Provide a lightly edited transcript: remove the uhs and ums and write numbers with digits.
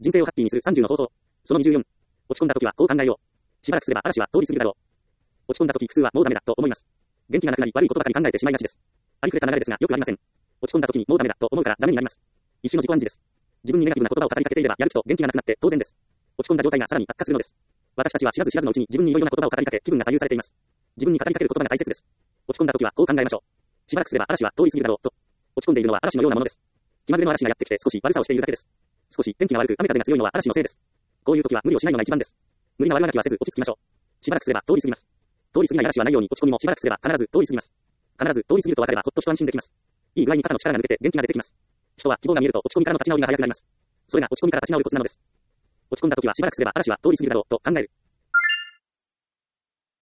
人生をハッピーにする30の方法。その24。落ち込んだ時はこう考えよう。しばらくすれば嵐は通り過ぎるだろう。落ち込んだ時普通はもうダメだと思います。元気がなくなり悪いことばかり考えてしまいがちです。ありふれた流れですがよくありません。落ち込んだ時にもうダメだと思うからダメになります。一種の自己暗示です。自分にネガティブな言葉を語りかけていればやる気と元気がなくなって当然です。落ち込んだ状態がさらに悪化するのです。私たちは知らず知らずのうちに自分にいろいろな言葉を語りかけ気分が左右されています。自分に語りかける言葉が大切です。落ち込んだ時はこう考えましょう。しばらくすれば嵐は通り過ぎるだろうと。落ち込んでいるのは嵐のようなものです。気まぐれの嵐がやってきて少し悪さをしているだけです。少し天気が悪く雨風が強いのは嵐のせいです。こういう時は無理をしないのが一番です。無理な悪あがきはせず落ち着きましょう。しばらくすれば通り過ぎます。通り過ぎない嵐はないように落ち込みもしばらくすれば必ず通り過ぎます。必ず通り過ぎると分かればほっと一安心できます。いい具合に肩の力が抜けて元気が出てきます。人は希望が見えると落ち込みからの立ち直りが早くなります。それが落ち込みから立ち直るコツなのです。落ち込んだ時はしばらくすれば嵐は通り過ぎるだろうと考える。